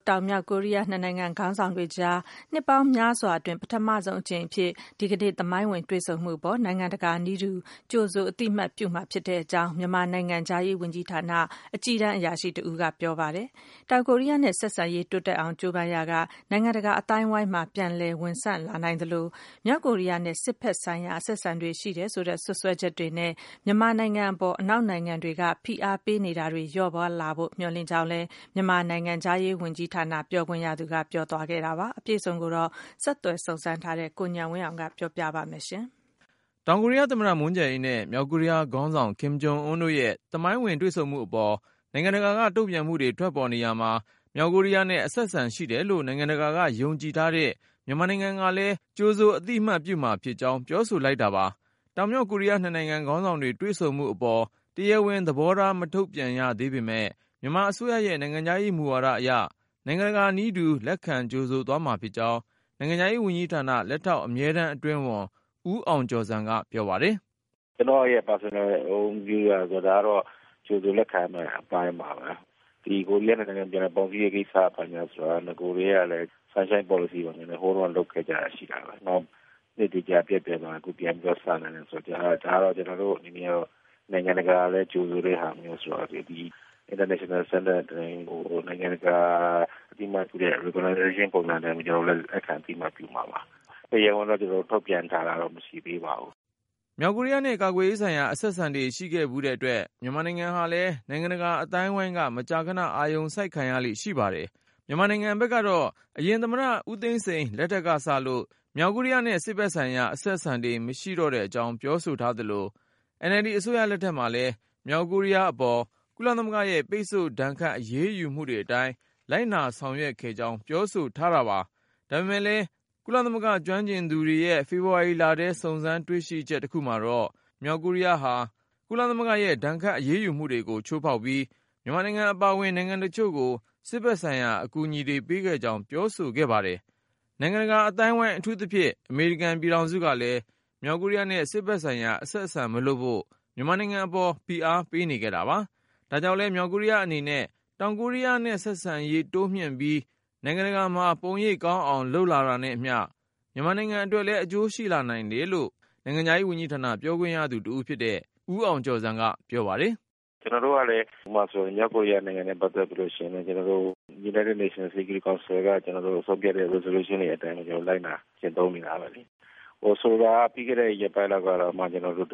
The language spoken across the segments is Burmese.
တောင်မြောက်ကိုရီးယားနှစ်နိုင်ငံခေါင်းဆောင်တွေကြားနှစ်ပေါင်းများစွာအတွင်းပထမဆုံးအကြိမ်အဖြစ်ဒီကနေ့သမိုင်းဝင်တွေ့ဆုံမှုပေါ်နိုင်ငံတကာနည်းတူကြိုဆိုအသိမှတ်ပြုမှာဖြစ်တဲ့အကြောင်းမြန်မာနိုင်ငံခြားရေးဝန်ကြီးဌာနအကြီးတန်းအရာရှိတဦးကပြောပါတယ်။တောင်ကိုရီးယားနဲ့ဆက်ဆံရေးတိုးတက်အောင်ကြိုးပမ်းရာကနိုင်ငံတကာအတိုင်းအဝိုင်းမှာပြန်လည်ဝင်ဆန့်လာနိုင်သလိုမြောက်ကိုရီးယားနဲ့စစ်ဖက်ဆိုင်ရာအဆက်အဆံတွေရှိတယ်ဆိုတဲ့စွပ်စွဲချက်တွေနဲ့မြန်မာနိုင်ငံအပေါ်အနောက်နိုင်ငံတွေကဖိအားပေးနေတာတွေလျော့ပါးလာဖို့မျှော်လင့်ကြောင်းလည်းမြန်မာနိုင်ငံခြားရေးဝန်ကြီးဌာနပြောခွင့်ရသူကပြောသွားခဲ့တာပါ။အပြည့်စုံကိုတော့ဆက်သွယ်စုံစမ်းထားတဲ့ကိုဉာဏ်ဝင်းအောင်ကပြောပြပါမယ်။တောင်ကိုရီးယားသမ္မတမွန်းဂျယ်အင်းနဲ့မြောက်ကိုရီးယားခေါင်းဆောင်ကင်ဂျုံအွန်းတို့ရဲ့သမိုင်းဝင်တွေ့ဆုံမှုအပေါ်နိုင်ငံတကာကတုံ့ပြန်မှုတွေထွက်ပေါ်နေရမှာမြောက်ကိုရီးယားနဲ့အဆက်အဆံရှိတယ်လို့နိုင်ငံတကာကယုံကြည်ထားတဲ့မြန်မာနိုင်ငံကလည်းကြိုဆိုအသိမှတ်ပြုမှာဖြစ်ကြောင်းပြောဆိုလိုက်တာပါ။တောင်မြောက်ကိုရီးယားနှစ်နိုင်ငံခေါင်းဆောင်တွေတွေ့ဆုံမှုအပေါ်တရားဝင်သဘောထားမထုတ်ပြန်ရသေးပေမဲ့မြန်မာအစိုးရရဲ့နိုင်ငံခြားရေးမူဝါဒအရနိုင်ငံတကာနည်းတူလက်ခံကြိုဆိုသွားမှာဖြစ်ကြောင်းနိုင်ငံခြားရေးဝန်ကြီးဌာနလက်ထောက်အမြဲတမ်းအတွင်းဝန်ဦးအောင်ကျော်ဇံကပြောပါတယ်။ကျွန်တော်ရဲ့ personal view ဆိုတာတော့ကြိုဆိုလက်ခံမှာအပိုင်းပါပဲ။ဒီကိုရီးယားနိုင်ငံပြန်ပေါင်းစည်းရေးကိစ္စပါညာဆိုတာကိုရီးယားလည်း sunshine policy ပါနဲ့ဟိုတော့လုပ်ခဲ့ကြရရှိတာပဲ။နောက်နေ့ဒီကြပြည့်ပြန်လာအခုပြန်ပြီးစနေတယ်ဆိုတော့ဒါတော့ကျွန်တော်တို့အနေနဲ့နိုင်ငံတကာလည်းကြိုဆိုတဲ့ဟာမျိုးဆိုတော့ဒီ international standard တွေကိုနိုင်ငံတကာအတိအမှတ်ပြုတဲ့ recognition ပုံစံနဲ့ကျွန်တော်လည်းအခမ်းအနားပြုမှာပါ။တရားဝင်တော့ကျွန်တော်ထုတ်ပြန်ထားတာတော့မရှိသေးပါဘူး။မြောက်ကိုရီးယားနဲ့ကာကွယ်ရေးဆိုင်ရာအဆက်အဆံတွေရှိခဲ့မှုတဲ့အတွက်မြန်မာနိုင်ငံဟာလည်းနိုင်ငံတကာအတိုင်းအဝိုင်းကမကြာခဏအာရုံစိုက်ခံရလိမ့်ရှိပါတယ်။မြန်မာနိုင်ငံဘက်ကတော့အရင်သမ္မတဦးသိန်းစိန်လက်ထက်ကစလို့မြောက်ကိုရီးယားနဲ့စစ်ဘက်ဆိုင်ရာအဆက်အဆံတွေမရှိတော့တဲ့အကြောင်းပြောဆိုထားသလို NLD အစိုးရလက်ထက်မှာလည်းမြောက်ကိုရီးယားအပေါ်ကုလသမဂ္ဂရဲ့ပိတ်ဆို့ဒဏ်ခတ်အရေးယူမှုတွေအတိုင်းလိုက်နာဆောင်ရွက်ခဲ့ကြောင်းပြောဆိုထားတာပါ။ဒါပေမဲ့လည်းကုလသမဂ္ဂကျွမ်းကျင်သူတွေရဲ့ဖေဖော်ဝါရီလထဲစုံစမ်းတွေ့ရှိချက်တစ်ခုမှာတော့မြောက်ကိုရီးယားဟာကုလသမဂ္ဂရဲ့ဒဏ်ခတ်အရေးယူမှုတွေကိုချိုးဖောက်ပြီးမြန်မာနိုင်ငံအပါအဝင်နိုင်ငံတချို့ကိုစစ်ဘက်ဆိုင်ရာအကူအညီတွေပေးခဲ့ကြောင်းပြောဆိုခဲ့ပါတယ်။နိုင်ငံတကာအတိုင်းအဝိုင်းအထူးသဖြင့်အမေရိကန်ပြည်ထောင်စုကလည်းမြောက်ကိုရီးယားနဲ့စစ်ဘက်ဆိုင်ရာအဆက်အဆံမလုပ်ဖို့မြန်မာနိုင်ငံအပေါ်ဖိအားပေးနေခဲ့တာပါ။ဒါကြောင့်လည်းမြောက်ကိုရီးယားအနေနဲ့တောင်ကိုရီးယားနဲ့ဆက်ဆံရေးတိုးမြှင့်ပြီးနိုင်ငံတကာမှာပုံရိပ်ကောင်းအောင်လုပ်လာတာနဲ့အမျှမြန်မာနိုင်ငံအတွက်လည်းအကျိုးရှိလာနိုင်တယ်လို့နိုင်ငံခြားရေးဝန်ကြီးဌာနပြောခွင့်ရသူတဦးဖြစ်တဲ့ဦးအောင်ကျော်ဇံကပြောပါတယ်။ကျွန်တော်တို့ကလည်းဥပမာဆိုမြောက်ကိုရီးယားနိုင်ငံနဲ့ပတ်သက်ပြီးလို့ရှိရင်ကျွန်တော်တို့ United Nations Security Council ကကျွန်တော်တို့ဆုံးဖြတ်တဲ့ resolution တွေအတိုင်းကျွန်တော်လိုက်နာကျင့်သုံးနေတာပဲလေ။ဆိုတာပြီးခဲ့တဲ့ရက်ပိုင်းလောက်ကတော့မှကျွန်တော်တို့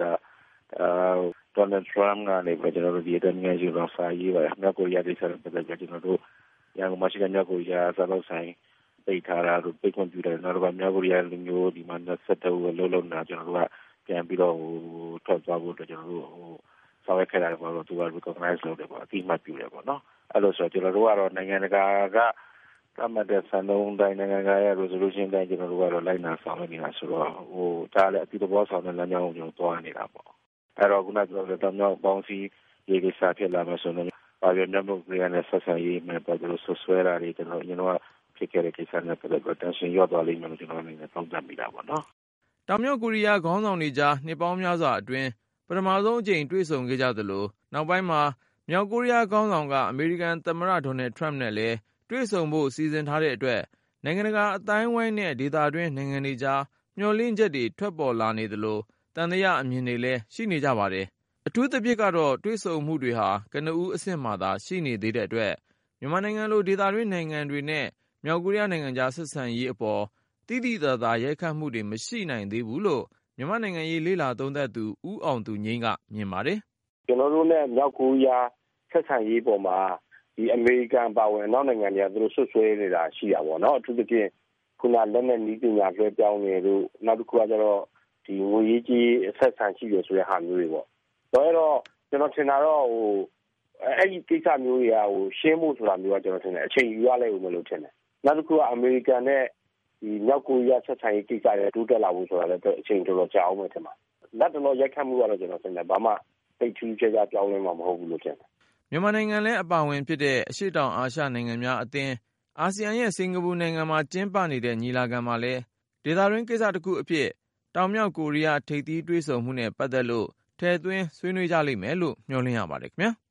Donald Trump ကနေပြီးကျွန်တော်တို့ဒီအတိုင်းငယ်ယူတော့စာရေးပါတယ်မြောက်ကိုရီးယားဒေသနဲ့ပတ်သက်ပြီးကျွန်တော်တို့ရန်ကုန်မှာရှိတဲ့မြောက်ကိုရီးယားစားလုပ်ဆိုင်ပိတ်ထားတာတို့ပိတ်ကွန်ပျူတာနောက်တော့မြောက်ကိုရီးယားလူမျိုးဒီမှာ27ဦးလုံးနေတာကျွန်တော်တို့ကပြန်ပြီးတော့ထွက်သွားဖို့အတွက်ကျွန်တော်တို့ဆောင်ရွက်ခဲ့တာကတော့သူက recognize လုပ်တယ်ပေါ့အတိအမှတ်ပြုတယ်ပေါ့နော်အဲ့လိုဆိုကျွန်တော်တို့ကတော့နိုင်ငံတကာကသတ်မှတ်တဲ့စံနှုန်းတိုင်းနိုင်ငံတကာရဲ့ resolution တိုင်းကျွန်တော်တို့ကတော့လိုက်နာဆောင်ရွက်နေတာဆိုတော့ဒါလည်းအတိအပေါ်ဆောင်တဲ့လမ်းကြောင်းကိုကျွန်တော်သွားနေတာပေါ့အဲ့တော့ခုနကပြောတဲ့တောင်မြောက်ပေါင်းစည်းရေးကိစ္စဖြစ်လာမှဆိုတော့ပါရမြောက်ကိုရီးယားနဲ့ဆက်ဆံရေးမှာပတ်သက်လို့ဆွဆွဲတာတွေကျွန်တော်ကျွန်တော်ဖြစ်ခဲ့တဲ့ကိစ္စနဲ့ပတ်သက်လို့ tension ရော့သွားလိမ့်မယ်လို့ကျွန်တော်အနေနဲ့သုံးသပ်မိတာပေါ့နော်။တောင်မြောက်ကိုရီးယားခေါင်းဆောင်တွေကြားနှစ်ပေါင်းများစွာအတွင်းပထမဆုံးအကြိမ်တွေ့ဆုံခဲ့ကြသလိုနောက်ပိုင်းမှာမြောက်ကိုရီးယားခေါင်းဆောင်ကအမေရိကန်သမ္မတဒေါ်နယ်ထရမ့်နဲ့လည်းတွေ့ဆုံဖို့စီစဉ်ထားတဲ့အတွက်နိုင်ငံတကာအတိုင်းအဝိုင်းနဲ့ဒေသတွင်းနိုင်ငံတွေကြားမျှော်လင့်ချက်တွေထွက်ပေါ်လာနေသလိုတန်တရားအမြင်တွေလည်းရှိနေကြပါတယ်။အထူးသဖြင့်ကတော့တွေ့ဆုံမှုတွေဟာကနဦးအဆင့်မှသာရှိနေသေးတဲ့အတွက်မြန်မာနိုင်ငံလိုဒေသတွင်းနိုင်ငံတွေနဲ့မြောက်ကိုရီးယားနိုင်ငံကြားဆက်ဆံရေးအပေါ်တိတိကျကျရိုက်ခတ်မှုတွေမရှိနိုင်သေးဘူးလို့မြန်မာနိုင်ငံရေးလေ့လာသုံးသပ်သူဦးအောင်သူငြိမ်းကမြင်ပါတယ်။ကျွန်တော်တို့နဲ့မြောက်ကိုရီးယားဆက်ဆံရေးပေါ်မှာဒီအမေရိကန်ပါဝင်နောက်နိုင်ငံတွေကသူတို့ဆွဆွဲနေတာရှိတာပေါ့နော်အထူးသဖြင့်ခုနလက်နဲ့နီးပညာလွှဲပြောင်းနေလို့နောက်တစ်ခုကကျတော့ဒီငွေရေးကြီးဆက်ဆံရှိရဆိုတဲ့ဟာမျိုးတွေပေါ့တော့အဲ့တော့ကျွန်တော်ထင်တာတော့အဲ့ဒီကိစ္စမျိုးတွေကရှင်းဖို့ဆိုတာမျိုးကကျွန်တော်ထင်တယ်အချိန်ယူရလိမ့်ဦးမယ်လို့ထင်တယ်နောက်တစ်ခုကအမေရိကန်နဲ့ဒီမြောက်ကိုရီးယားဆက်ဆံရေးကိစ္စတွေတိုးတက်လာဖို့ဆိုတာလည်းအချိန်တော်တော်ကြာအောင်မယ်ထင်ပါလက်တော်ရိုက်ခတ်မှုကတော့ကျွန်တော်ထင်တယ်ဘာမှသိထူးခြားခြားပြောင်းလဲမှာမဟုတ်ဘူးလို့ထင်တယ်မြန်မာနိုင်ငံလည်းအပါအဝင်ဖြစ်တဲ့အရှေ့တောင်အာရှနိုင်ငံများအသင်းအာဆီယံရဲ့စင်ကာပူနိုင်ငံမှာကျင်းပနေတဲ့ညီလာခံမှာလည်းဒေသတွင်းကိစ္စတစ်ခုအဖြစ်တောင်မြောက်ကိုရီးယားထိပ်သီးတွေ့ဆုံမှုနဲ့ပတ်သက်လို့ထည့်သွင်းဆွေးနွေးကြလိမ့်မယ်လို့မျှော်လင့်ရပါတယ်ခင်ဗျာ